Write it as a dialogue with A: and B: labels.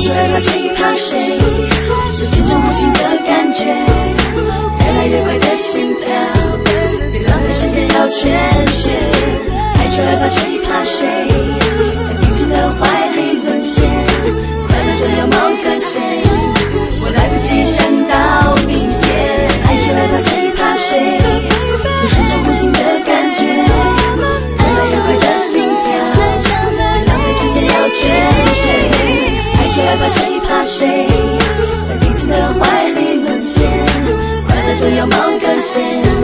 A: 就害怕谁怕谁，有千种不幸的感觉，越来越快的心跳，别浪费时间绕圈圈，爱就害怕谁怕谁，在彼此的怀里沦陷，快乐总有某个谁，我来不及想到明天，爱就害怕谁怕谁，有千种不幸的感觉，越来越快的心跳，别浪费时间绕圈圈，爱就害怕谁怕谁，在彼此的怀里沦陷，快乐总有某个谁。